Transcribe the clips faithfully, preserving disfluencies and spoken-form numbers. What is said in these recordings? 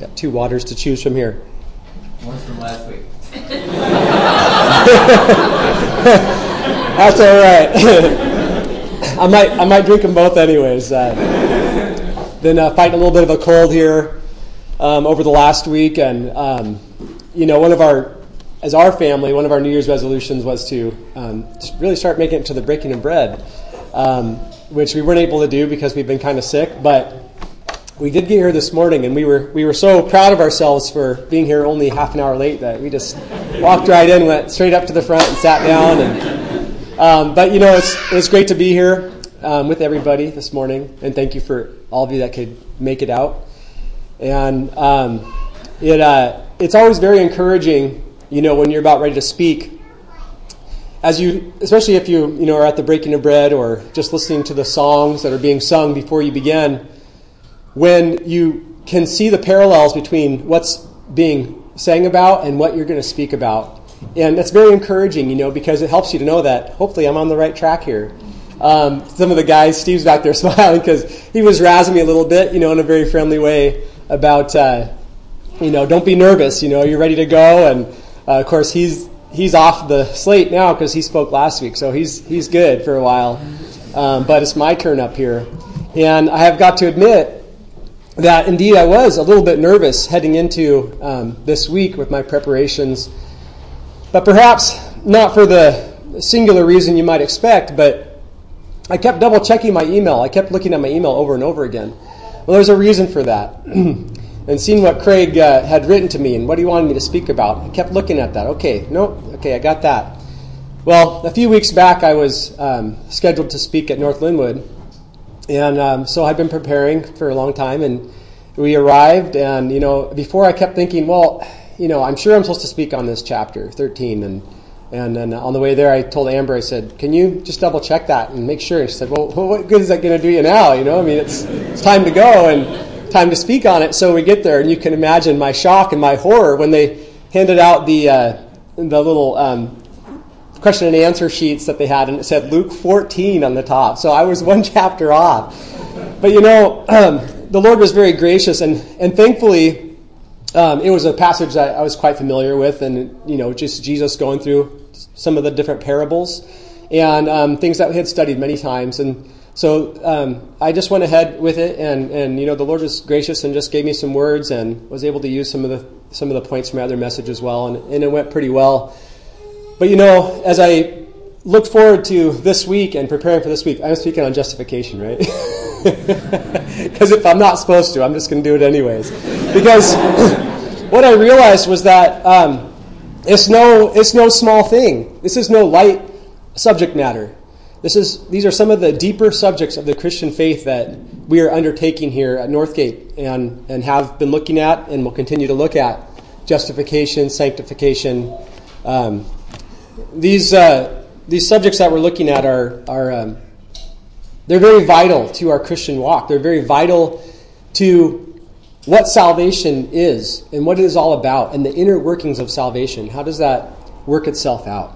Got two waters to choose from here. One's from last week. That's all right. I might I might drink them both anyways. Uh, been uh, fighting a little bit of a cold here um, over the last week, and um, you know, one of our as our family, one of our New Year's resolutions was to, um, to really start making it to the breaking of bread, um, which we weren't able to do because we've been kind of sick, but we did get here this morning, and we were we were so proud of ourselves for being here only half an hour late that we just walked right in, went straight up to the front and sat down. And um, but you know, it's it's great to be here um, with everybody this morning, and thank you for all of you that could make it out. And um, it uh, it's always very encouraging, you know, when you're about ready to speak, as you, especially if you you know are at the breaking of bread or just listening to the songs that are being sung before you begin, when you can see the parallels between what's being sang about and what you're going to speak about. And that's very encouraging, you know, because it helps you to know that hopefully I'm on the right track here. Um, some of the guys, Steve's back there smiling because he was razzing me a little bit, you know, in a very friendly way about, uh, you know, don't be nervous, you know, you're ready to go. And uh, of course, he's he's off the slate now because he spoke last week, so he's he's good for a while. Um, but it's my turn up here. And I have got to admit that indeed I was a little bit nervous heading into um, this week with my preparations, but perhaps not for the singular reason you might expect, but I kept double checking my email. I kept looking at my email over and over again. Well, there's a reason for that. And seeing what Craig uh, had written to me and what he wanted me to speak about, I kept looking at that. Okay, no, okay, I got that. Well, a few weeks back I was um, scheduled to speak at North Linwood. And um, so I've been preparing for a long time, and we arrived, and, you know, before I kept thinking, well, you know, I'm sure I'm supposed to speak on this chapter, thirteen, and and then on the way there I told Amber, I said, can you just double check that and make sure? And she said, well, what good is that going to do you now? You know, I mean, it's it's time to go and time to speak on it. So we get there, and you can imagine my shock and my horror when they handed out the, uh, the little um question and answer sheets that they had, and it said Luke fourteen on the top. So I was one chapter off. But you know, um, the Lord was very gracious, and, and thankfully um, it was a passage that I was quite familiar with, and you know, just Jesus going through some of the different parables and um, things that we had studied many times. And so um, I just went ahead with it, and, and you know, the Lord was gracious and just gave me some words, and was able to use some of the some of the points from my other message as well, and, and it went pretty well. But you know, as I look forward to this week and preparing for this week, I'm speaking on justification, right? Because if I'm not supposed to, I'm just going to do it anyways. Because what I realized was that um, it's no it's no small thing. This is no light subject matter. This is these are some of the deeper subjects of the Christian faith that we are undertaking here at Northgate, and and have been looking at and will continue to look at: justification, sanctification. Um, These uh, these subjects that we're looking at are are um, they're very vital to our Christian walk. They're very vital to what salvation is and what it is all about, and the inner workings of salvation. How does that work itself out?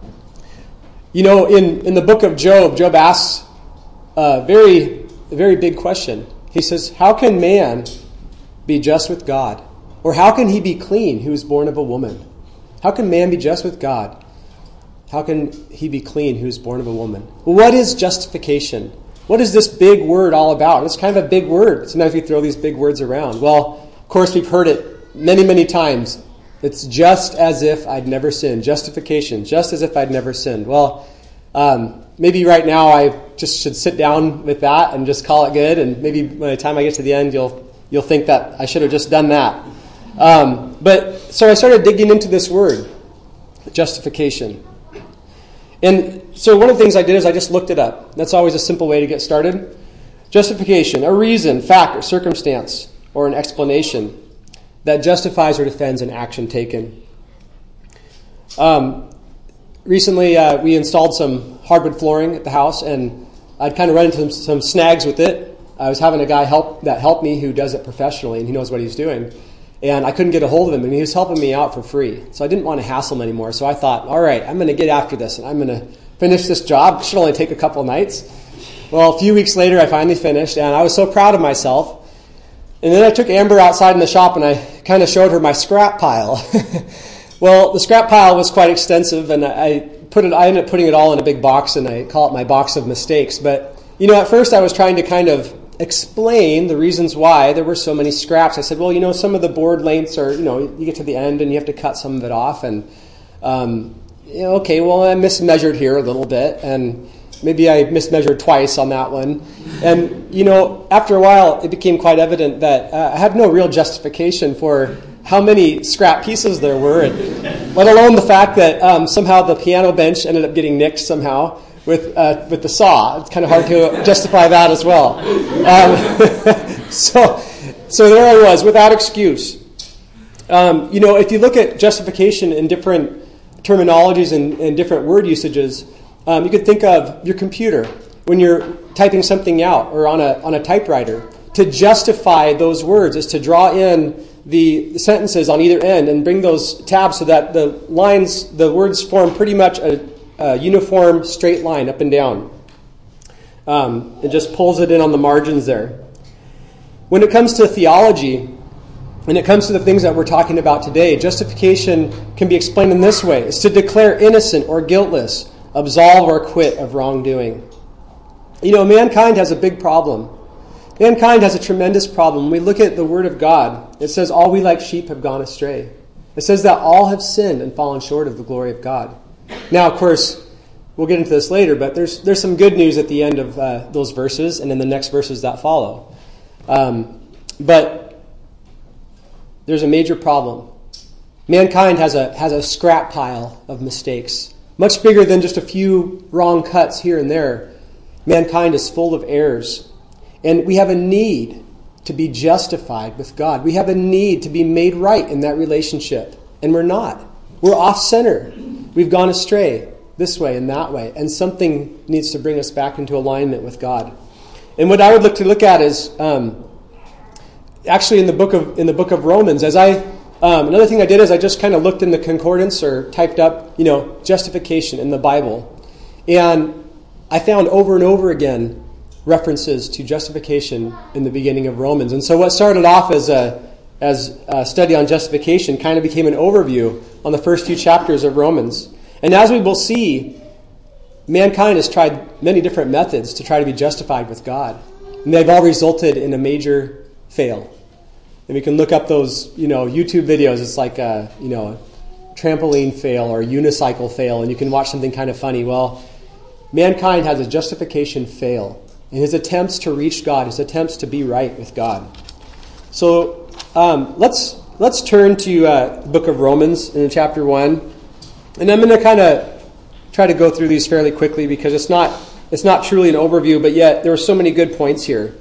You know, in, in the book of Job, Job asks a very a very big question. He says, "How can man be just with God, or how can he be clean who is born of a woman? How can man be just with God? How can he be clean who is born of a woman?" Well, what is justification? What is this big word all about? It's kind of a big word. Sometimes we throw these big words around. Well, of course, we've heard it many, many times. It's just as if I'd never sinned. Justification, just as if I'd never sinned. Well, um, maybe right now I just should sit down with that and just call it good. And maybe by the time I get to the end, you'll you'll think that I should have just done that. Um, but so I started digging into this word, justification. And so one of the things I did is I just looked it up. That's always a simple way to get started. Justification, a reason, fact, or circumstance, or an explanation that justifies or defends an action taken. Um, recently, uh, we installed some hardwood flooring at the house, and I'd kind of run into some, some snags with it. I was having a guy help that helped me who does it professionally, and he knows what he's doing. And I couldn't get a hold of him, and he was helping me out for free. So I didn't want to hassle him anymore. So I thought, all right, I'm going to get after this, and I'm going to finish this job. It should only take a couple of nights. Well, a few weeks later, I finally finished, and I was so proud of myself. And then I took Amber outside in the shop and I kind of showed her my scrap pile. Well, the scrap pile was quite extensive, and I put it. I ended up putting it all in a big box, and I call it my box of mistakes. But, you know, at first I was trying to kind of explain the reasons why there were so many scraps. I said, well, you know, some of the board lengths are, you know, you get to the end and you have to cut some of it off. And, um, you know, okay, well, I mismeasured here a little bit, and maybe I mismeasured twice on that one. And, you know, after a while, it became quite evident that uh, I had no real justification for how many scrap pieces there were, and let alone the fact that um, somehow the piano bench ended up getting nicked somehow with uh, with the saw. It's kind of hard to justify that as well. Um, so, so there I was, without excuse. Um, you know, if you look at justification in different terminologies and, and different word usages, um, you could think of your computer when you're typing something out, or on a on a typewriter. To justify those words is to draw in the sentences on either end and bring those tabs so that the lines, the words form pretty much a, a uniform straight line up and down. Um, it just pulls it in on the margins there. When it comes to theology, when it comes to the things that we're talking about today, justification can be explained in this way. It's to declare innocent or guiltless, absolve or acquit of wrongdoing. You know, mankind has a big problem. Mankind has a tremendous problem. When we look at the Word of God, it says, all we like sheep have gone astray. It says that all have sinned and fallen short of the glory of God. Now, of course, we'll get into this later, but there's there's some good news at the end of uh, those verses and in the next verses that follow. Um, but there's a major problem. Mankind has a has a scrap pile of mistakes, much bigger than just a few wrong cuts here and there. Mankind is full of errors. And we have a need to be justified with God. We have a need to be made right in that relationship. And we're not. We're off-center. We've gone astray this way and that way. And something needs to bring us back into alignment with God. And what I would look to look at is um, actually in the book of in the book of Romans. As I um, another thing I did is I just kind of looked in the concordance or typed up, you know, justification in the Bible. And I found over and over again references to justification in the beginning of Romans. And so what started off as a as a study on justification kind of became an overview on the first few chapters of Romans. And as we will see, mankind has tried many different methods to try to be justified with God. And they've all resulted in a major fail. And we can look up those, you know, YouTube videos. It's like a, you know, a trampoline fail or a unicycle fail, and you can watch something kind of funny. Well, mankind has a justification fail. In his attempts to reach God, his attempts to be right with God. So um, let's let's turn to uh, the book of Romans in chapter one, and I'm going to kind of try to go through these fairly quickly because it's not it's not truly an overview, but yet there are so many good points here.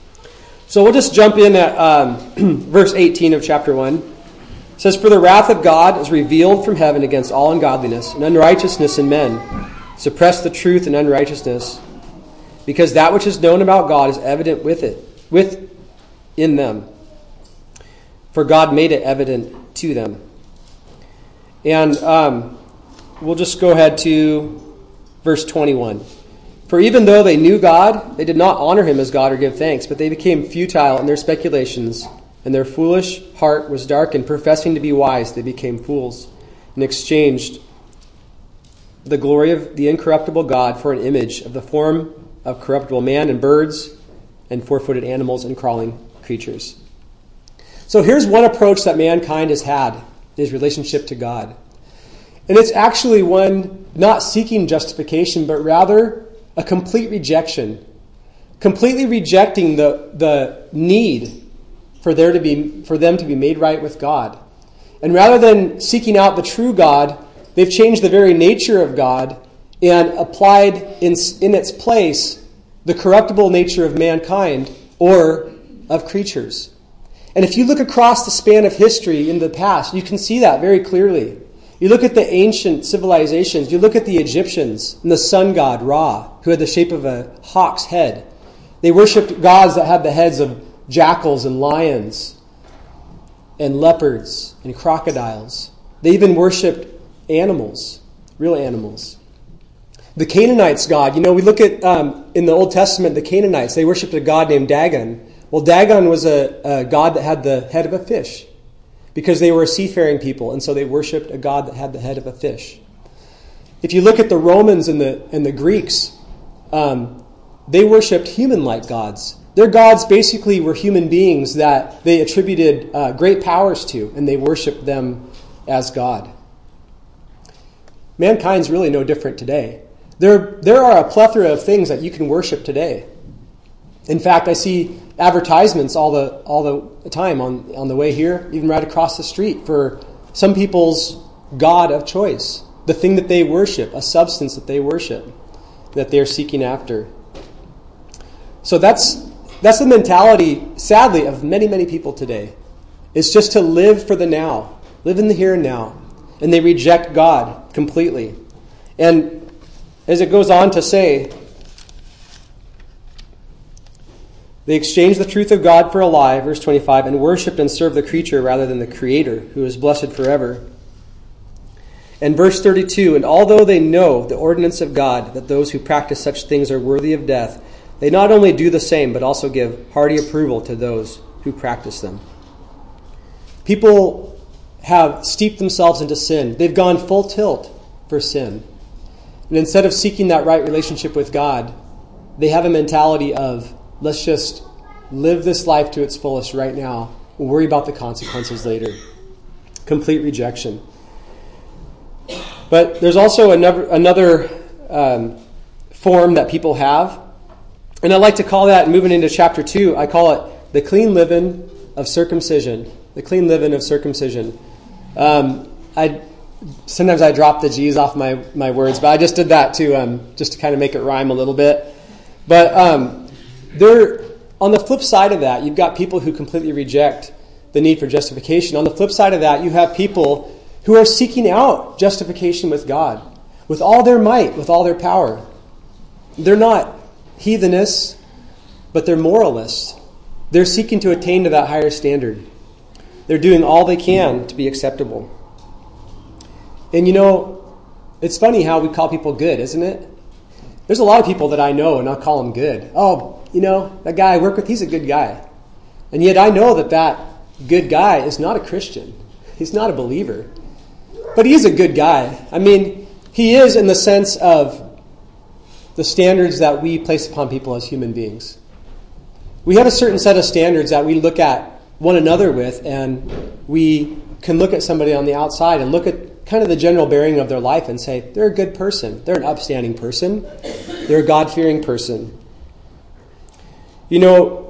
So we'll just jump in at um, verse eighteen of chapter one. It says, "For the wrath of God is revealed from heaven against all ungodliness and unrighteousness in men, suppress the truth in unrighteousness. Because that which is known about God is evident with it, with in them. For God made it evident to them." And um, we'll just go ahead to verse twenty-one. "For even though they knew God, they did not honor him as God or give thanks, but they became futile in their speculations, and their foolish heart was darkened. Professing to be wise, they became fools, and exchanged the glory of the incorruptible God for an image of the form of corruptible man and birds and four-footed animals and crawling creatures." So here's one approach that mankind has had in his relationship to God. And it's actually one not seeking justification, but rather a complete rejection. Completely rejecting the, the need for there to be for them to be made right with God. And rather than seeking out the true God, they've changed the very nature of God and applied in, in its place the corruptible nature of mankind or of creatures. And if you look across the span of history in the past, you can see that very clearly. You look at the ancient civilizations, you look at the Egyptians and the sun god Ra, who had the shape of a hawk's head. They worshipped gods that had the heads of jackals and lions and leopards and crocodiles. They even worshipped animals, real animals. The Canaanites' god, you know, we look at, um, in the Old Testament, the Canaanites, they worshipped a god named Dagon, Well, Dagon was a, a god that had the head of a fish because they were a seafaring people, and so they worshipped a god that had the head of a fish. If you look at the Romans and the and the Greeks, um, they worshipped human-like gods. Their gods basically were human beings that they attributed uh, great powers to, and they worshipped them as God. Mankind's really no different today. There, there are a plethora of things that you can worship today. In fact, I see advertisements all the all the time on, on the way here, even right across the street, for some people's god of choice, the thing that they worship, a substance that they worship, that they're seeking after. So that's that's the mentality, sadly, of many, many people today. It's just to live for the now, live in the here and now. And they reject God completely. And as it goes on to say, they exchanged the truth of God for a lie, verse twenty-five, and worshipped and served the creature rather than the Creator, who is blessed forever. And verse thirty-two, and although they know the ordinance of God, that those who practice such things are worthy of death, they not only do the same, but also give hearty approval to those who practice them. People have steeped themselves into sin. They've gone full tilt for sin. And instead of seeking that right relationship with God, they have a mentality of, let's just live this life to its fullest right now. We'll worry about the consequences later. Complete rejection. But there's also another, another um, form that people have. And I like to call that, moving into chapter two, I call it the clean living of circumcision. The clean living of circumcision. Um, I sometimes I drop the G's off my, my words, but I just did that to um, just to kind of make it rhyme a little bit. But um, there, on the flip side of that, you've got people who completely reject the need for justification. On the flip side of that, you have people who are seeking out justification with God, with all their might, with all their power. They're not heathenists, but they're moralists. They're seeking to attain to that higher standard. They're doing all they can to be acceptable. And you know, it's funny how we call people good, isn't it? There's a lot of people that I know and I'll call them good. Oh, you know, that guy I work with, he's a good guy. And yet I know that that good guy is not a Christian. He's not a believer. But he's a good guy. I mean, he is in the sense of the standards that we place upon people as human beings. We have a certain set of standards that we look at one another with, and we can look at somebody on the outside and look at kind of the general bearing of their life and say, they're a good person. They're an upstanding person. They're a God-fearing person. You know,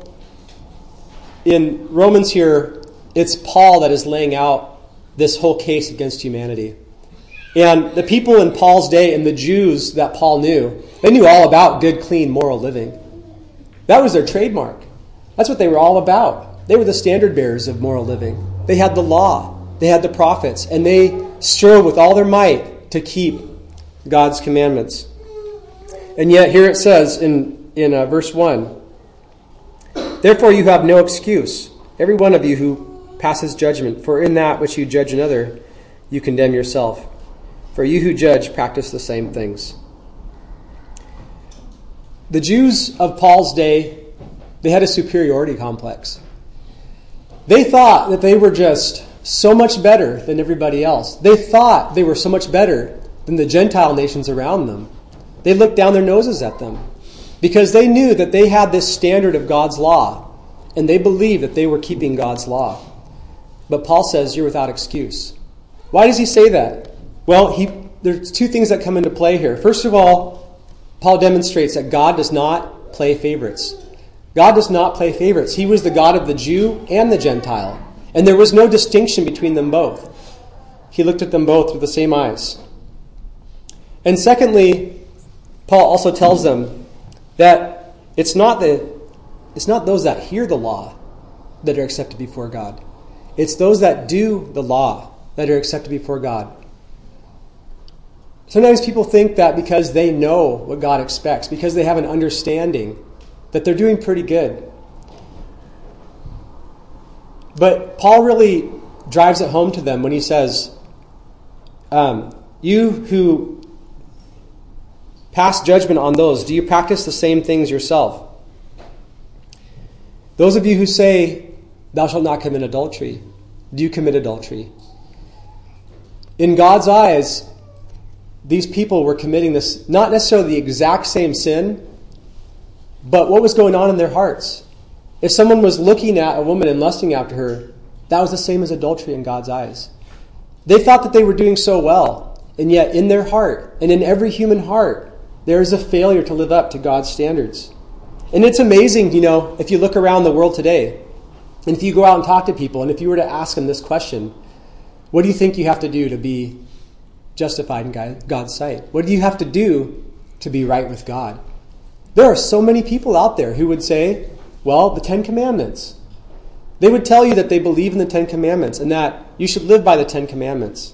in Romans here, it's Paul that is laying out this whole case against humanity. And the people in Paul's day and the Jews that Paul knew, they knew all about good, clean, moral living. That was their trademark. That's what they were all about. They were the standard bearers of moral living. They had the law. They had the prophets. And they strove with all their might to keep God's commandments. And yet here it says in, in uh, verse one, therefore you have no excuse, every one of you who passes judgment, for in that which you judge another, you condemn yourself. For you who judge practice the same things. The Jews of Paul's day, they had a superiority complex. They thought that they were just so much better than everybody else. They thought they were so much better than the Gentile nations around them. They looked down their noses at them because they knew that they had this standard of God's law, and they believed that they were keeping God's law. But Paul says you're without excuse. Why does he say that? Well, he, there's two things that come into play here. First of all, Paul demonstrates that God does not play favorites. God does not play favorites. He was the God of the Jew and the Gentile. And there was no distinction between them both. He looked at them both with the same eyes. And secondly, Paul also tells them that it's not the it's not those that hear the law that are accepted before God. It's those that do the law that are accepted before God. Sometimes people think that because they know what God expects, because they have an understanding, that they're doing pretty good. But Paul really drives it home to them when he says, um, you who pass judgment on those, do you practice the same things yourself? Those of you who say, thou shalt not commit adultery, do you commit adultery? In God's eyes, these people were committing this, not necessarily the exact same sin, but what was going on in their hearts. If someone was looking at a woman and lusting after her, that was the same as adultery in God's eyes. They thought that they were doing so well, and yet in their heart, and in every human heart, there is a failure to live up to God's standards. And it's amazing, you know, if you look around the world today, and if you go out and talk to people, and if you were to ask them this question, what do you think you have to do to be justified in God's sight? What do you have to do to be right with God? There are so many people out there who would say, well, the Ten Commandments. They would tell you that they believe in the Ten Commandments and that you should live by the Ten Commandments.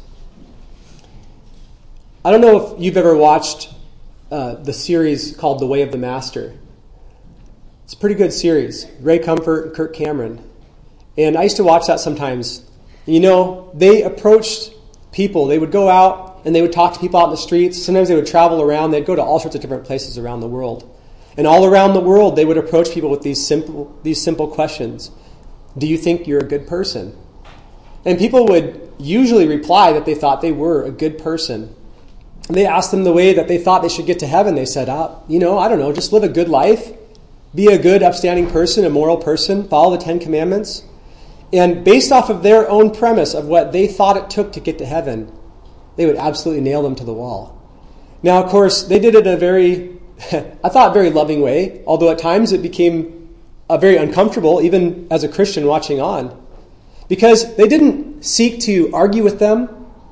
I don't know if you've ever watched uh, the series called The Way of the Master. It's a pretty good series. Ray Comfort and Kirk Cameron. And I used to watch that sometimes. You know, they approached people. They would go out and they would talk to people out in the streets. Sometimes they would travel around. They'd go to all sorts of different places around the world. And all around the world, they would approach people with these simple, these simple questions. Do you think you're a good person? And people would usually reply that they thought they were a good person. And they asked them the way that they thought they should get to heaven. They said, ah, you know, I don't know, just live a good life. Be a good, upstanding person, a moral person. Follow the Ten Commandments. And based off of their own premise of what they thought it took to get to heaven, they would absolutely nail them to the wall. Now, of course, they did it in a very, I thought, very loving way, although at times it became uh, very uncomfortable, even as a Christian watching on, because they didn't seek to argue with them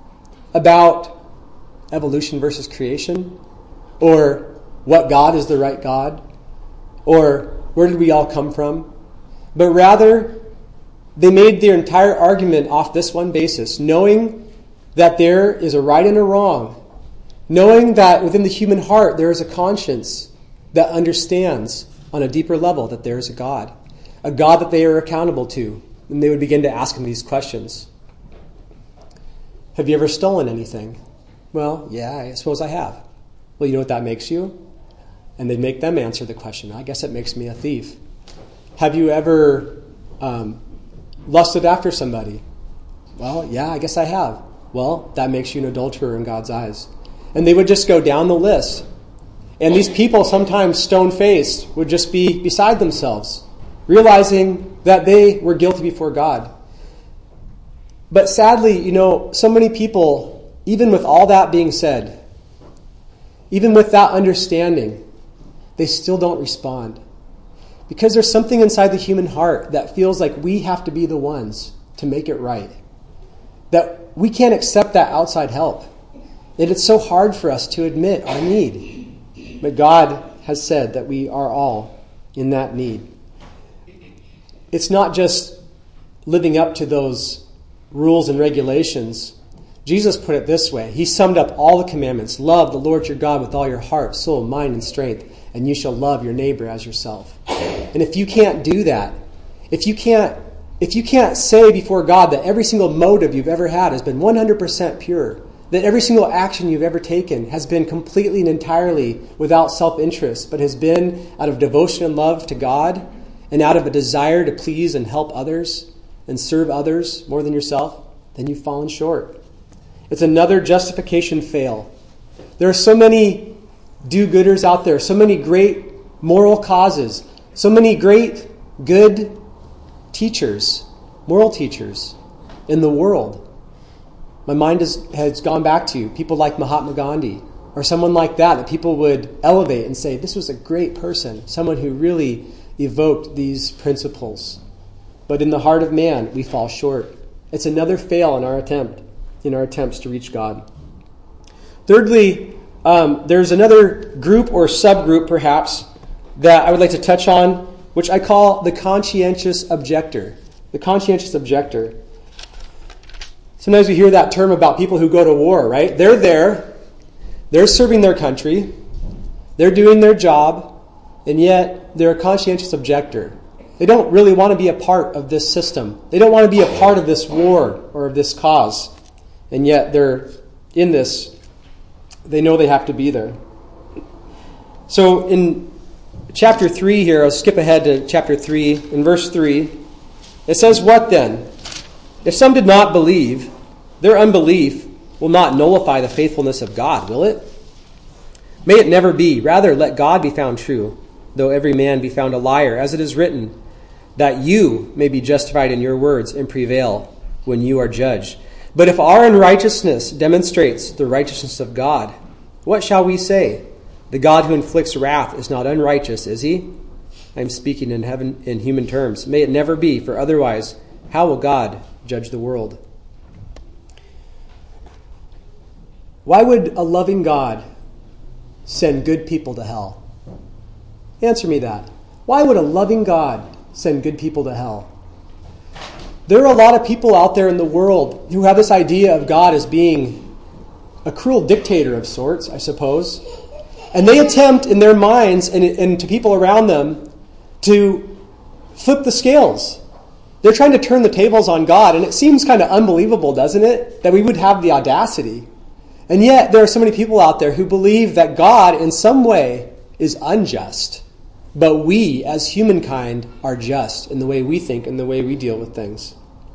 about evolution versus creation, or what God is the right God, or where did we all come from, but rather they made their entire argument off this one basis, knowing that there is a right and a wrong, knowing that within the human heart there is a conscience that understands on a deeper level that there is a God, a God that they are accountable to. And they would begin to ask him these questions. Have you ever stolen anything? Well, yeah, I suppose I have. Well, you know what that makes you? And they'd make them answer the question. I guess it makes me a thief. Have you ever um, lusted after somebody? Well, yeah, I guess I have. Well, that makes you an adulterer in God's eyes. And they would just go down the list. And these people, sometimes stone-faced, would just be beside themselves, realizing that they were guilty before God. But sadly, you know, so many people, even with all that being said, even with that understanding, they still don't respond. Because there's something inside the human heart that feels like we have to be the ones to make it right. That we can't accept that outside help. That it's so hard for us to admit our need. But God has said that we are all in that need. It's not just living up to those rules and regulations. Jesus put it this way. He summed up all the commandments. Love the Lord your God with all your heart, soul, mind, and strength, and you shall love your neighbor as yourself. And if you can't do that, if you can't, if you can't say before God that every single motive you've ever had has been one hundred percent pure, that every single action you've ever taken has been completely and entirely without self-interest, but has been out of devotion and love to God, and out of a desire to please and help others and serve others more than yourself, then you've fallen short. It's another justification fail. There are so many do-gooders out there, so many great moral causes, so many great good teachers, moral teachers in the world. My mind has, has gone back to people like Mahatma Gandhi or someone like that, that people would elevate and say, this was a great person, someone who really evoked these principles. But in the heart of man, we fall short. It's another fail in our attempt, in our attempts to reach God. Thirdly, um, there's another group or subgroup, perhaps, that I would like to touch on, which I call the conscientious objector. The conscientious objector. Sometimes we hear that term about people who go to war, right? They're there, they're serving their country, they're doing their job, and yet they're a conscientious objector. They don't really want to be a part of this system. They don't want to be a part of this war or of this cause. And yet they're in this. They know they have to be there. So in chapter three here, I'll skip ahead to chapter three, in verse three. It says, "What then? If some did not believe, their unbelief will not nullify the faithfulness of God, will it? May it never be. Rather, let God be found true, though every man be found a liar, as it is written, that you may be justified in your words and prevail when you are judged. But if our unrighteousness demonstrates the righteousness of God, what shall we say? The God who inflicts wrath is not unrighteous, is he?" I am speaking in heaven in human terms. "May it never be, for otherwise, how will God judge the world?" Why would a loving God send good people to hell? Answer me that. Why would a loving God send good people to hell? There are a lot of people out there in the world who have this idea of God as being a cruel dictator of sorts, I suppose. And they attempt in their minds and, and to people around them to flip the scales. They're trying to turn the tables on God, and it seems kind of unbelievable, doesn't it, that we would have the audacity. And yet there are so many people out there who believe that God in some way is unjust. But we, as humankind, are just in the way we think and the way we deal with things.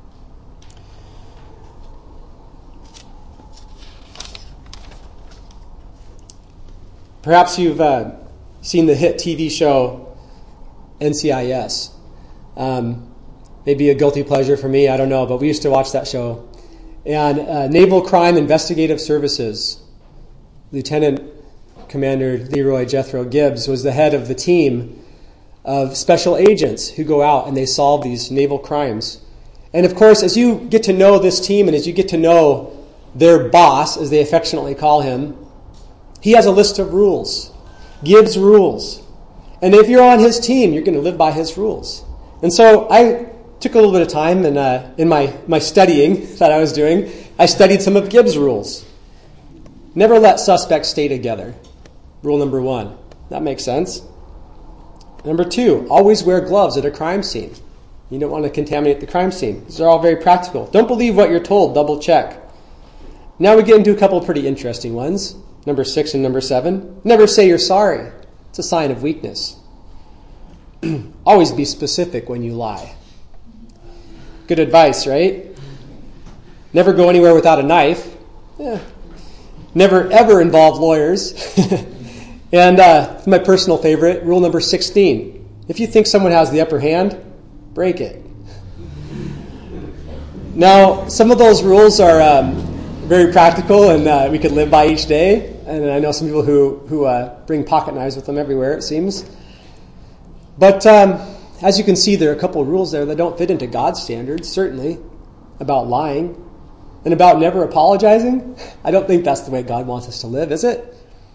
Perhaps you've uh, seen the hit T V show N C I S. Um, maybe a guilty pleasure for me, I don't know, but we used to watch that show. And uh, Naval Crime Investigative Services, Lieutenant Commander Leroy Jethro Gibbs was the head of the team of special agents who go out and they solve these naval crimes. And of course, as you get to know this team and as you get to know their boss, as they affectionately call him, he has a list of rules. Gibbs rules. And if you're on his team, you're going to live by his rules. And so I took a little bit of time and uh, in my, my studying that I was doing, I studied some of Gibbs' rules. Never let suspects stay together. Rule number one. That makes sense. Number two, always wear gloves at a crime scene. You don't want to contaminate the crime scene. These are all very practical. Don't believe what you're told. Double check. Now we get into a couple of pretty interesting ones. Number six and number seven. Never say you're sorry. It's a sign of weakness. Always be specific when you lie. Good advice, right? Never go anywhere without a knife. Yeah. Never ever involve lawyers. And uh, my personal favorite, rule number sixteen. If you think someone has the upper hand, break it. Now, some of those rules are um, very practical and uh, we could live by each day. And I know some people who, who uh, bring pocket knives with them everywhere, it seems. But um, as you can see, there are a couple of rules there that don't fit into God's standards, certainly, about lying and about never apologizing. I don't think that's the way God wants us to live, is it?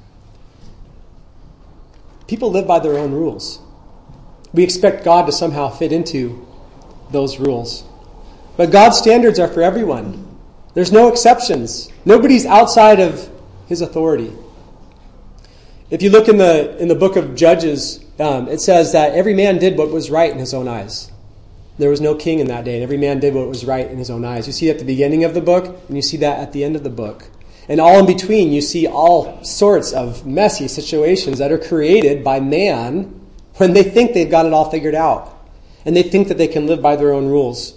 People live by their own rules. We expect God to somehow fit into those rules. But God's standards are for everyone. There's no exceptions. Nobody's outside of his authority. If you look in the in the book of Judges, um, it says that every man did what was right in his own eyes. There was no king in that day, and every man did what was right in his own eyes. You see that at the beginning of the book, and you see that at the end of the book. And all in between, you see all sorts of messy situations that are created by man when they think they've got it all figured out. And they think that they can live by their own rules.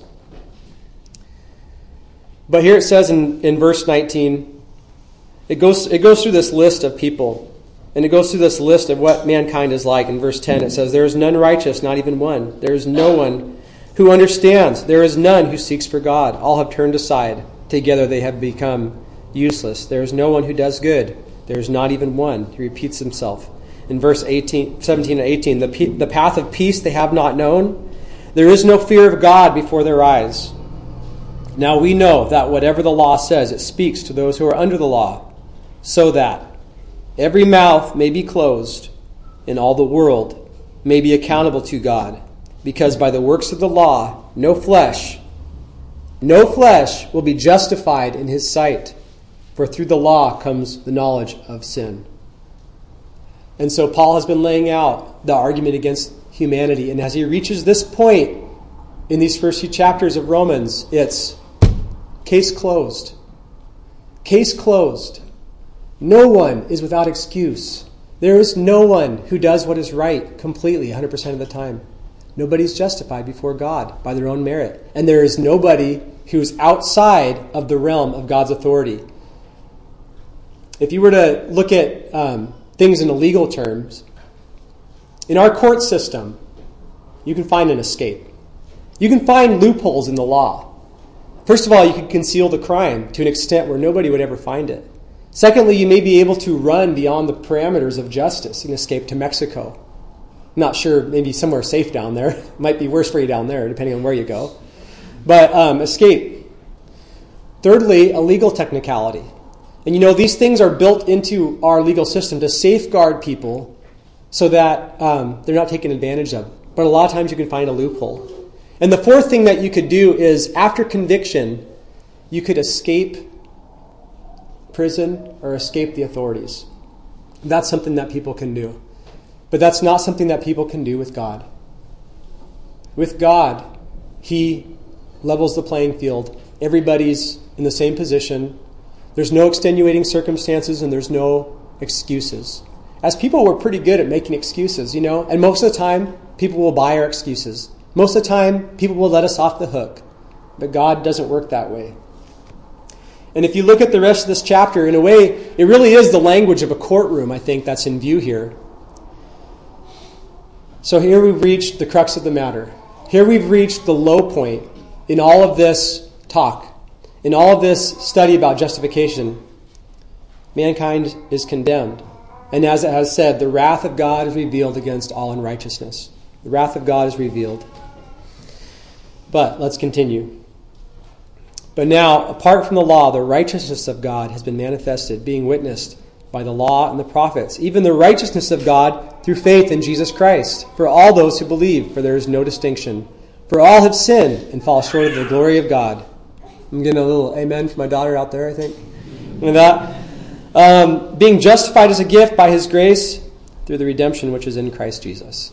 But here it says in, in verse nineteen, it goes, it goes through this list of people. And it goes through this list of what mankind is like. In verse ten, it says, "There is none righteous, not even one. There is no one who understands. There is none who seeks for God. All have turned aside. Together they have become useless. There is no one who does good. There is not even one." He repeats himself. In verse eighteen, seventeen and eighteen, the, the path of peace they have not known. There is no fear of God before their eyes. Now we know that whatever the law says, it speaks to those who are under the law, so that every mouth may be closed and all the world may be accountable to God. Because by the works of the law, no flesh, no flesh will be justified in his sight. For through the law comes the knowledge of sin. And so Paul has been laying out the argument against humanity. And as he reaches this point in these first few chapters of Romans, it's case closed. Case closed. No one is without excuse. There is no one who does what is right completely one hundred percent of the time. Nobody's justified before God by their own merit. And there is nobody who's outside of the realm of God's authority. If you were to look at um, things in legal terms, in our court system, you can find an escape. You can find loopholes in the law. First of all, you can conceal the crime to an extent where nobody would ever find it. Secondly, you may be able to run beyond the parameters of justice and escape to Mexico. I'm not sure, maybe somewhere safe down there. It might be worse for you down there, depending on where you go. But um, escape. Thirdly, a legal technicality. And you know, these things are built into our legal system to safeguard people so that um, they're not taken advantage of. But a lot of times you can find a loophole. And the fourth thing that you could do is, after conviction, you could escape prison or escape the authorities. That's something that people can do. But that's not something that people can do with God. With God, He levels the playing field. Everybody's in the same position. There's no extenuating circumstances and there's no excuses. As people, we're pretty good at making excuses, you know, and most of the time, people will buy our excuses. Most of the time, people will let us off the hook. But God doesn't work that way. And if you look at the rest of this chapter, in a way, it really is the language of a courtroom, I think, that's in view here. So here we've reached the crux of the matter. Here we've reached the low point in all of this talk, in all of this study about justification. Mankind is condemned. And as it has said, the wrath of God is revealed against all unrighteousness. The wrath of God is revealed. But let's continue. But now, apart from the law, the righteousness of God has been manifested, being witnessed by the law and the prophets, even the righteousness of God through faith in Jesus Christ, for all those who believe, for there is no distinction. For all have sinned and fall short of the glory of God. I'm getting a little amen from my daughter out there, I think. And that, um, being justified as a gift by His grace through the redemption which is in Christ Jesus.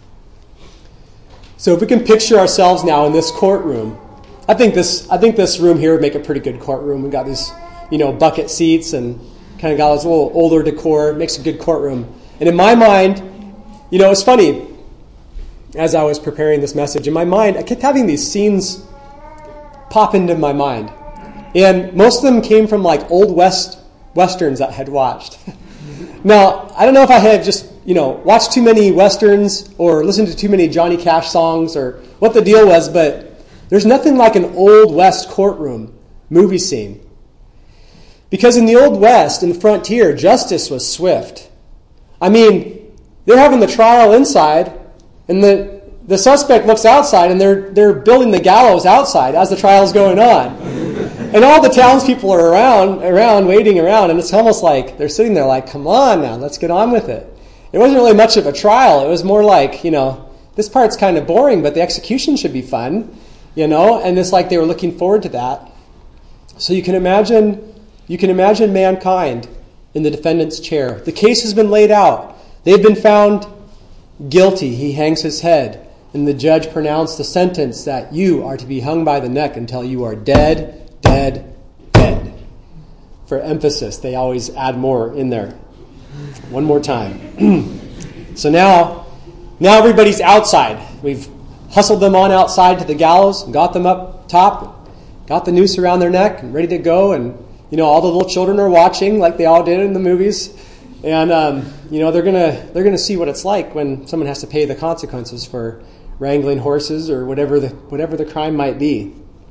So if we can picture ourselves now in this courtroom, I think this I think this room here would make a pretty good courtroom. We've got these, you know, bucket seats and kind of got this little older decor. It makes a good courtroom. And in my mind, you know, it's funny, as I was preparing this message, in my mind, I kept having these scenes pop into my mind. And most of them came from like old West Westerns that I had watched. Now, I don't know if I had just, you know, watched too many Westerns or listened to too many Johnny Cash songs or what the deal was, but there's nothing like an Old West courtroom movie scene. Because in the Old West, in the frontier, justice was swift. I mean, they're having the trial inside, and the, the suspect looks outside, and they're they're building the gallows outside as the trial's going on. And all the townspeople are around, around, waiting around, and it's almost like they're sitting there like, come on now, let's get on with it. It wasn't really much of a trial. It was more like, you know, this part's kind of boring, but the execution should be fun. You know, and it's like they were looking forward to that. So you can imagine, you can imagine mankind in the defendant's chair. The case has been laid out. They've been found guilty. He hangs his head, and the judge pronounced the sentence that you are to be hung by the neck until you are dead, dead, dead. For emphasis, they always add more in there. One more time. So now, now everybody's outside. We've hustled them on outside to the gallows, got them up top, got the noose around their neck, and ready to go. And, you know, all the little children are watching like they all did in the movies. And, um, you know, they're gonna they're gonna see what it's like when someone has to pay the consequences for wrangling horses or whatever the whatever the crime might be.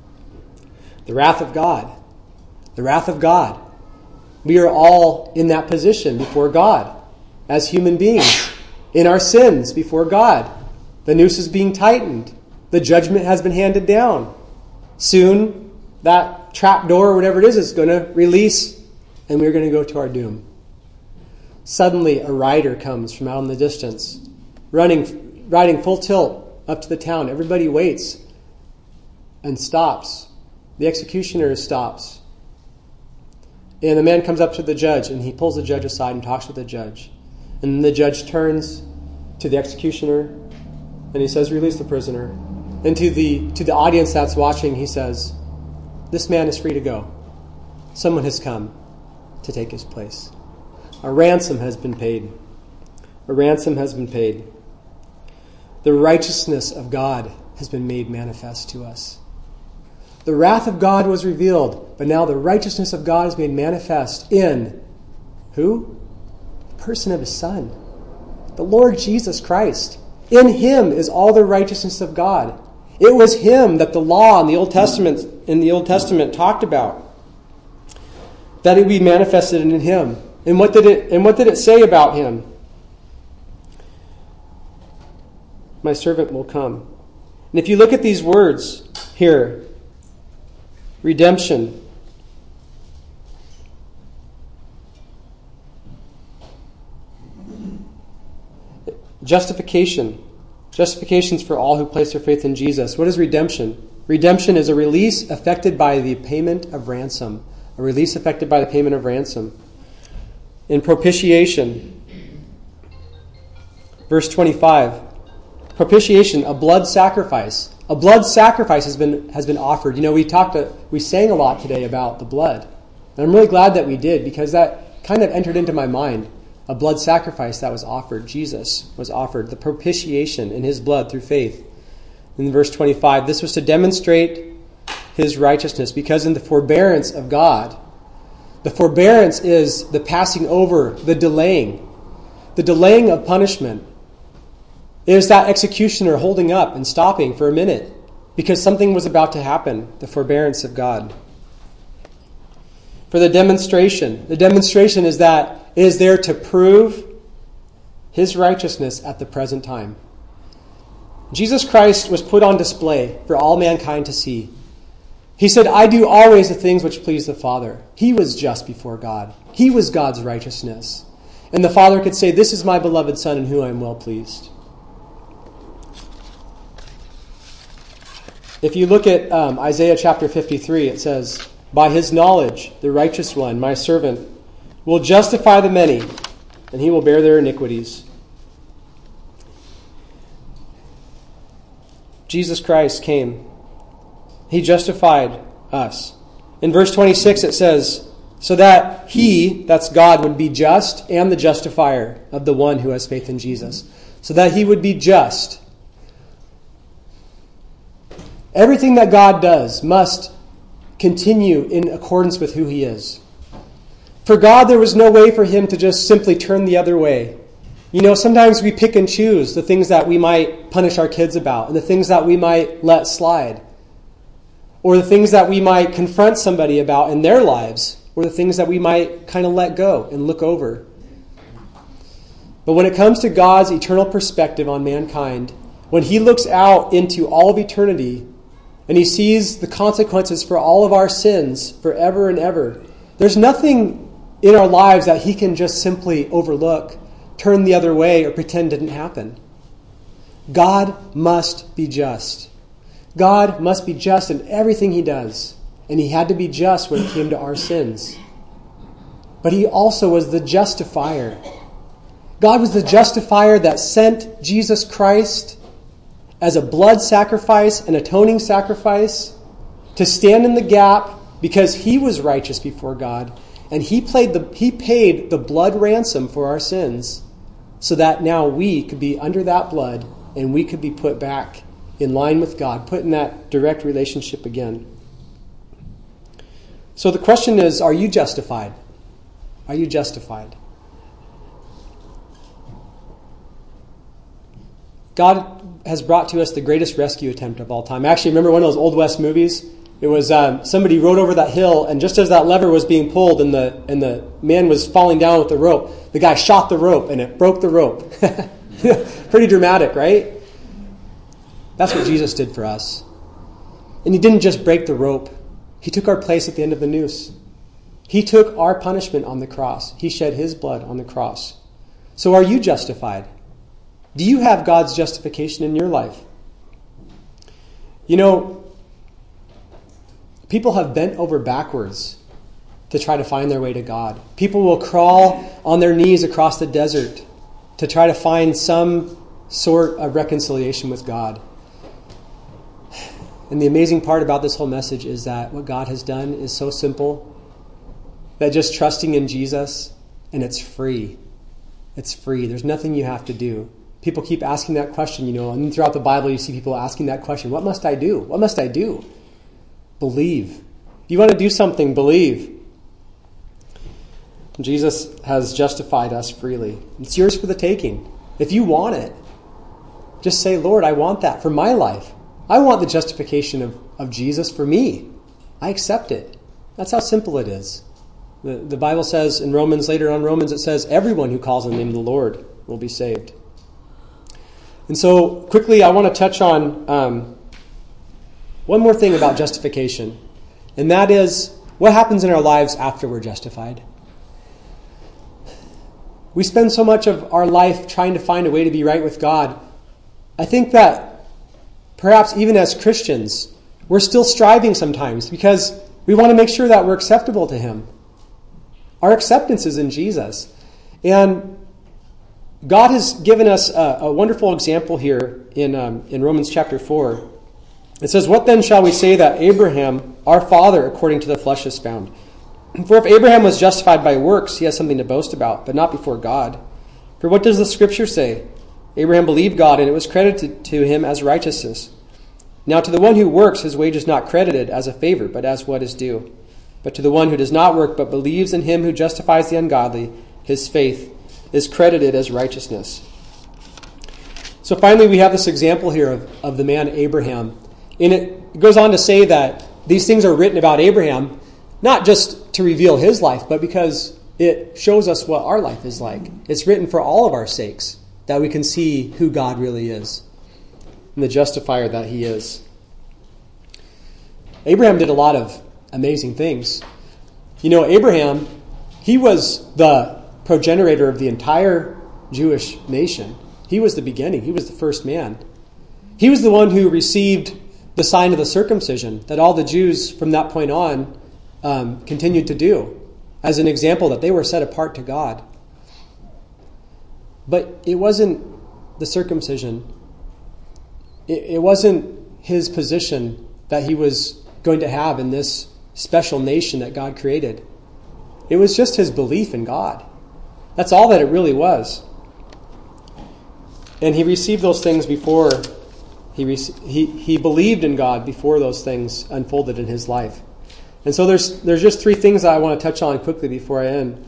The wrath of God. The wrath of God. We are all in that position before God as human beings, in our sins before God. The noose is being tightened. The judgment has been handed down. Soon, that trap door or whatever it is is going to release, and we're going to go to our doom. Suddenly, a rider comes from out in the distance, running, riding full tilt up to the town. Everybody waits and stops. The executioner stops. And the man comes up to the judge, and he pulls the judge aside and talks with the judge. And then the judge turns to the executioner, and he says, release the prisoner. And to the to the audience that's watching, he says, this man is free to go. Someone has come to take his place. A ransom has been paid. A ransom has been paid. The righteousness of God has been made manifest to us. The wrath of God was revealed, but now the righteousness of God is made manifest in who? The person of His Son, the Lord Jesus Christ. In Him is all the righteousness of God. It was Him that the law in the Old Testament in the Old Testament talked about, that it would be manifested in Him. And what did it and what did it say about Him? My servant will come. And if you look at these words here, redemption, justification, justifications for all who place their faith in Jesus. What is redemption? Redemption is a release effected by the payment of ransom. A release effected by the payment of ransom. In propitiation, verse twenty-five, propitiation, a blood sacrifice. A blood sacrifice has been has been offered. You know, we talked, to, we sang a lot today about the blood. And I'm really glad that we did, because that kind of entered into my mind. A blood sacrifice that was offered. Jesus was offered the propitiation in His blood through faith. In verse twenty-five, this was to demonstrate His righteousness, because in the forbearance of God, the forbearance is the passing over, the delaying, the delaying of punishment. It is that executioner holding up and stopping for a minute because something was about to happen, the forbearance of God. For the demonstration, the demonstration is that it is there to prove His righteousness at the present time. Jesus Christ was put on display for all mankind to see. He said, I do always the things which please the Father. He was just before God. He was God's righteousness. And the Father could say, this is my beloved Son in whom I am well pleased. If you look at um, Isaiah chapter fifty-three, it says, by His knowledge, the righteous one, my servant, will justify the many, and He will bear their iniquities. Jesus Christ came. He justified us. In verse twenty-six it says, so that He, that's God, would be just and the justifier of the one who has faith in Jesus. So that He would be just. Everything that God does must continue in accordance with who He is. For God, there was no way for Him to just simply turn the other way. You know, sometimes we pick and choose the things that we might punish our kids about and the things that we might let slide. Or the things that we might confront somebody about in their lives. Or the things that we might kind of let go and look over. But when it comes to God's eternal perspective on mankind, when He looks out into all of eternity and He sees the consequences for all of our sins forever and ever, there's nothing in our lives that He can just simply overlook, turn the other way, or pretend didn't happen. God must be just. God must be just in everything He does. And He had to be just when it came to our sins. But He also was the justifier. God was the justifier that sent Jesus Christ as a blood sacrifice, an atoning sacrifice, to stand in the gap because He was righteous before God. And He played the, He paid the blood ransom for our sins so that now we could be under that blood and we could be put back in line with God, put in that direct relationship again. So the question is, are you justified? Are you justified? God has brought to us the greatest rescue attempt of all time. Actually, remember one of those Old West movies? It was um, somebody rode over that hill, and just as that lever was being pulled and the and the man was falling down with the rope, the guy shot the rope, and it broke the rope. Pretty dramatic, right? That's what Jesus did for us. And He didn't just break the rope. He took our place at the end of the noose. He took our punishment on the cross. He shed His blood on the cross. So are you justified? Do you have God's justification in your life? You know, people have bent over backwards to try to find their way to God. People will crawl on their knees across the desert to try to find some sort of reconciliation with God. And the amazing part about this whole message is that what God has done is so simple that just trusting in Jesus, and it's free. It's free. There's nothing you have to do. People keep asking that question, you know, and throughout the Bible you see people asking that question. What must I do? What must I do? Believe. If you want to do something, believe. Jesus has justified us freely. It's yours for the taking. If you want it, just say, Lord, I want that for my life. I want the justification of, of Jesus for me. I accept it. That's how simple it is. The, the Bible says in Romans, later on Romans, it says, everyone who calls on the name of the Lord will be saved. And so, quickly, I want to touch on um, one more thing about justification. And that is, what happens in our lives after we're justified? We spend so much of our life trying to find a way to be right with God. I think that perhaps even as Christians, we're still striving sometimes because we want to make sure that we're acceptable to Him. Our acceptance is in Jesus. And God has given us a, a wonderful example here in, um, in Romans chapter four. It says, what then shall we say that Abraham, our father, according to the flesh, is found? For if Abraham was justified by works, he has something to boast about, but not before God. For what does the Scripture say? Abraham believed God, and it was credited to him as righteousness. Now to the one who works, his wage is not credited as a favor, but as what is due. But to the one who does not work, but believes in him who justifies the ungodly, his faith is credited as righteousness. So finally, we have this example here of, of the man Abraham. And it goes on to say that these things are written about Abraham, not just to reveal his life, but because it shows us what our life is like. It's written for all of our sakes, that we can see who God really is and the justifier that He is. Abraham did a lot of amazing things. You know, Abraham, he was the progenitor of the entire Jewish nation. He was the beginning. He was the first man. He was the one who received the sign of the circumcision that all the Jews from that point on um, continued to do as an example that they were set apart to God. But it wasn't the circumcision. It, it wasn't his position that he was going to have in this special nation that God created. It was just his belief in God. That's all that it really was. And he received those things before he rec- he he believed in God before those things unfolded in his life. And so there's there's just three things that I want to touch on quickly before I end.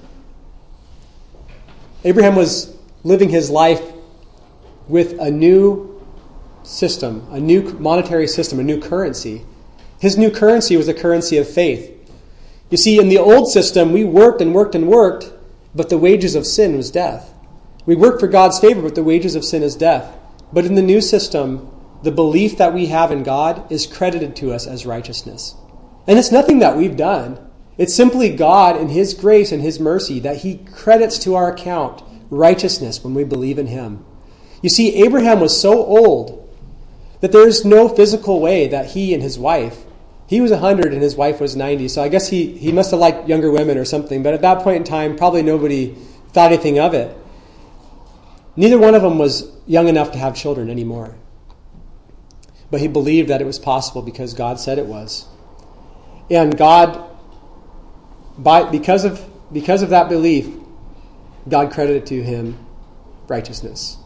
Abraham was living his life with a new system, a new monetary system, a new currency. His new currency was a currency of faith. You see, in the old system, we worked and worked and worked, but the wages of sin was death. We work for God's favor, but the wages of sin is death. But in the new system, the belief that we have in God is credited to us as righteousness. And it's nothing that we've done. It's simply God in His grace and His mercy that He credits to our account righteousness when we believe in Him. You see, Abraham was so old that there's no physical way that he and his wife, he was one hundred and his wife was ninety, so I guess he, he must have liked younger women or something, but at that point in time, probably nobody thought anything of it. Neither one of them was young enough to have children anymore. But he believed that it was possible because God said it was. And God, by because of because of that belief, God credited to him righteousness.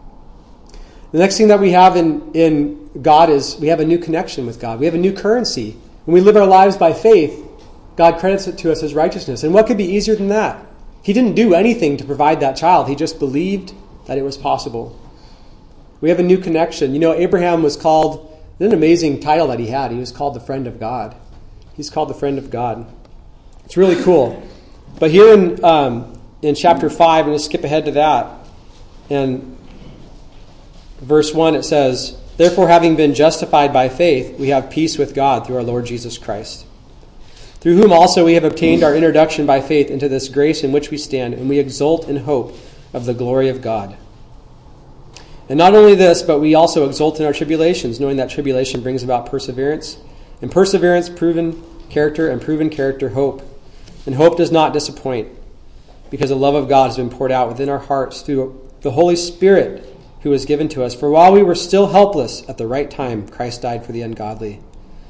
The next thing that we have in, in God is we have a new connection with God. We have a new currency. When we live our lives by faith, God credits it to us as righteousness. And what could be easier than that? He didn't do anything to provide that child. He just believed that it was possible. We have a new connection. You know, Abraham was called, an amazing title that he had. He was called the friend of God. He's called the friend of God. It's really cool. But here in um, in chapter five, I'm going to skip ahead to that. And verse one, it says, "Therefore, having been justified by faith, we have peace with God through our Lord Jesus Christ, through whom also we have obtained our introduction by faith into this grace in which we stand, and we exult in hope of the glory of God. And not only this, but we also exult in our tribulations, knowing that tribulation brings about perseverance, and perseverance, proven character, and proven character, hope. And hope does not disappoint, because the love of God has been poured out within our hearts through the Holy Spirit who was given to us. For while we were still helpless, at the right time, Christ died for the ungodly."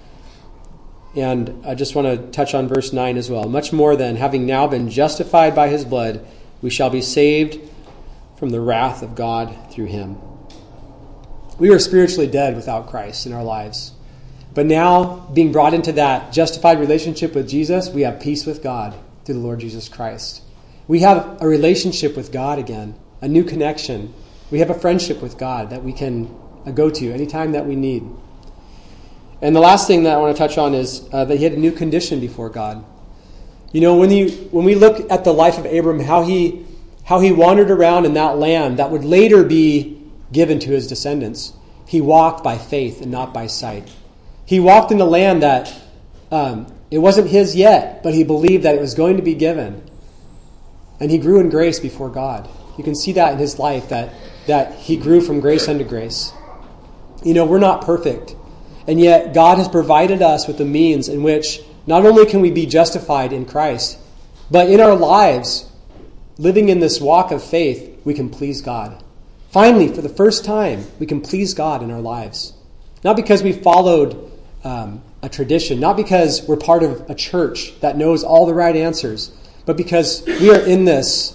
And I just want to touch on verse nine as well. "Much more then, having now been justified by his blood, we shall be saved from the wrath of God through him. We were spiritually dead without Christ in our lives. But now, being brought into that justified relationship with Jesus, we have peace with God through the Lord Jesus Christ. We have a relationship with God again, a new connection. We have a friendship with God that we can go to anytime that we need. And the last thing that I want to touch on is uh, that he had a new condition before God. You know, when you when we look at the life of Abram, how he how he wandered around in that land that would later be given to his descendants, he walked by faith and not by sight. He walked in a land that um, it wasn't his yet, but he believed that it was going to be given. And he grew in grace before God. You can see that in his life, that, that he grew from grace unto grace. You know, we're not perfect. And yet God has provided us with the means in which not only can we be justified in Christ, but in our lives, living in this walk of faith, we can please God. Finally, for the first time, we can please God in our lives. Not because we followed um, a tradition, not because we're part of a church that knows all the right answers, but because we are in this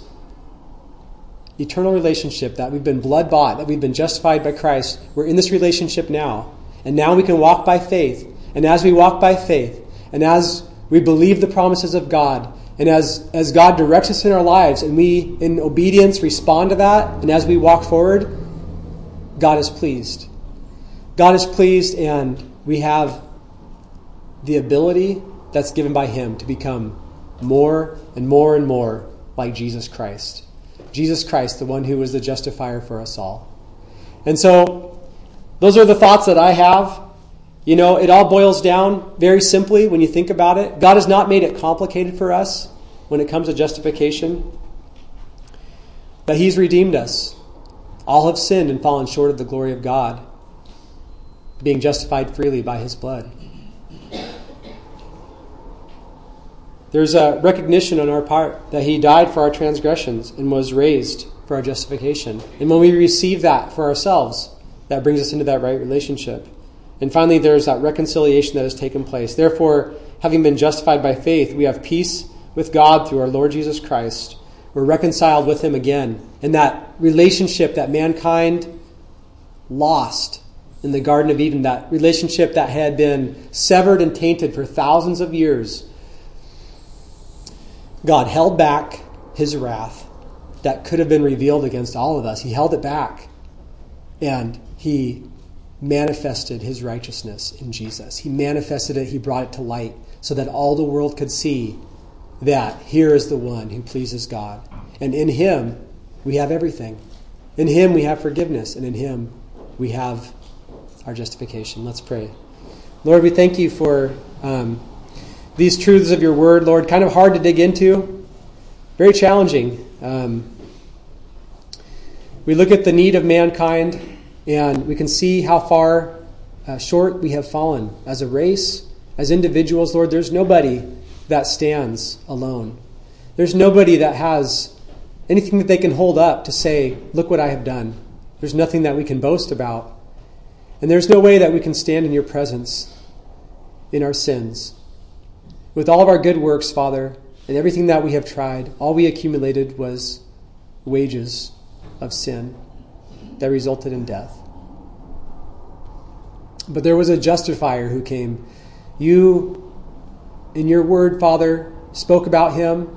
eternal relationship that we've been blood bought, that we've been justified by Christ. We're in this relationship now. And now we can walk by faith. And as we walk by faith, and as we believe the promises of God, and as, as God directs us in our lives, and we, in obedience, respond to that, and as we walk forward, God is pleased. God is pleased, and we have the ability that's given by him to become more and more and more like Jesus Christ. Jesus Christ, the one who was the justifier for us all. And so, those are the thoughts that I have. You know, it all boils down very simply when you think about it. God has not made it complicated for us when it comes to justification. But he's redeemed us. All have sinned and fallen short of the glory of God, being justified freely by his blood. There's a recognition on our part that he died for our transgressions and was raised for our justification. And when we receive that for ourselves, that brings us into that right relationship. And finally, there's that reconciliation that has taken place. Therefore, having been justified by faith, we have peace with God through our Lord Jesus Christ. We're reconciled with him again. And that relationship that mankind lost in the Garden of Eden, that relationship that had been severed and tainted for thousands of years, God held back his wrath that could have been revealed against all of us. He held it back. And he manifested his righteousness in Jesus. He manifested it. He brought it to light so that all the world could see that here is the one who pleases God. And in him, we have everything. In him, we have forgiveness. And in him, we have our justification. Let's pray. Lord, we thank you for um, these truths of your word, Lord. Kind of hard to dig into. Very challenging. Um, we look at the need of mankind, and we can see how far uh, short we have fallen as a race, as individuals. Lord, there's nobody that stands alone. There's nobody that has anything that they can hold up to say, look what I have done. There's nothing that we can boast about. And there's no way that we can stand in your presence in our sins. With all of our good works, Father, and everything that we have tried, all we accumulated was wages of sin that resulted in death. But there was a justifier who came. You, in your word, Father, spoke about him.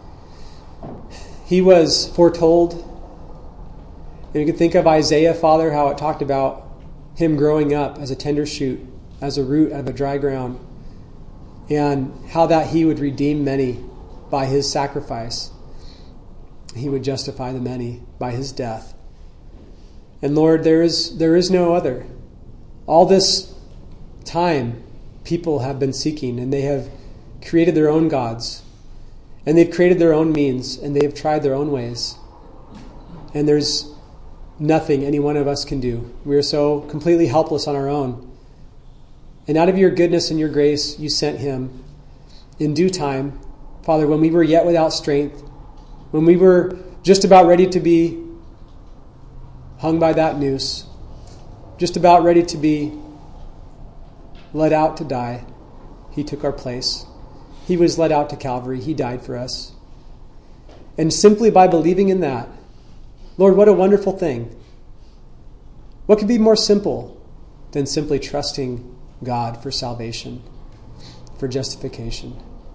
He was foretold. And you can think of Isaiah, Father, how it talked about him growing up as a tender shoot, as a root out of a dry ground, and how that he would redeem many by his sacrifice. He would justify the many by his death. And Lord, there is there is no other. All this time, people have been seeking, and they have created their own gods, and they've created their own means, and they have tried their own ways. And there's nothing any one of us can do. We are so completely helpless on our own. And out of your goodness and your grace, you sent him in due time. Father, when we were yet without strength, when we were just about ready to be hung by that noose, just about ready to be let out to die, he took our place. He was led out to Calvary. He died for us. And simply by believing in that, Lord, what a wonderful thing. What could be more simple than simply trusting God for salvation, for justification?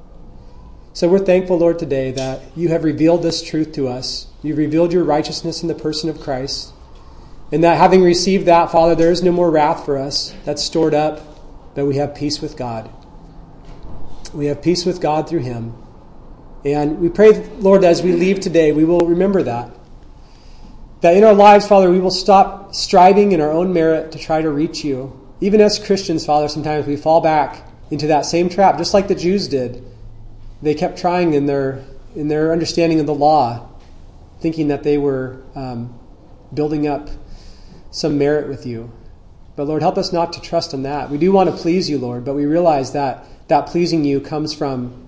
So we're thankful, Lord, today that you have revealed this truth to us. You've revealed your righteousness in the person of Christ. And that having received that, Father, there is no more wrath for us that's stored up, but we have peace with God. We have peace with God through him. And we pray, Lord, as we leave today, we will remember that. That in our lives, Father, we will stop striving in our own merit to try to reach you. Even as Christians, Father, sometimes we fall back into that same trap, just like the Jews did. They kept trying in their in their understanding of the law, thinking that they were um, building up some merit with you. But Lord, help us not to trust in that. We do want to please you, Lord, but we realize that that pleasing you comes from,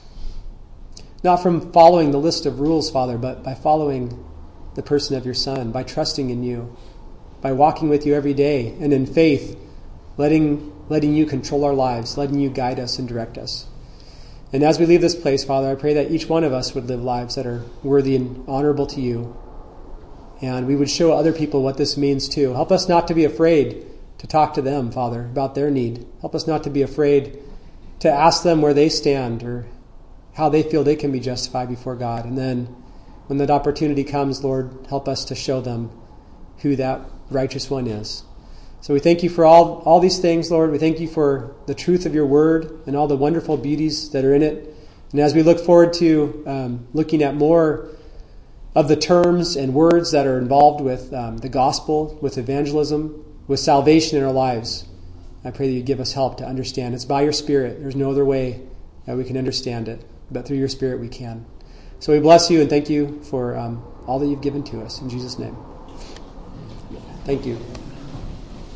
not from following the list of rules, Father, but by following the person of your Son, by trusting in you, by walking with you every day, and in faith, letting letting you control our lives, letting you guide us and direct us. And as we leave this place, Father, I pray that each one of us would live lives that are worthy and honorable to you. And we would show other people what this means too. Help us not to be afraid to talk to them, Father, about their need. Help us not to be afraid to ask them where they stand or how they feel they can be justified before God. And then when that opportunity comes, Lord, help us to show them who that righteous one is. So we thank you for all, all these things, Lord. We thank you for the truth of your word and all the wonderful beauties that are in it. And as we look forward to um, looking at more of the terms and words that are involved with um, the gospel, with evangelism, with salvation in our lives, I pray that you give us help to understand. It's by your Spirit. There's no other way that we can understand it, but through your Spirit we can. So we bless you and thank you for um, all that you've given to us. In Jesus' name. Thank you.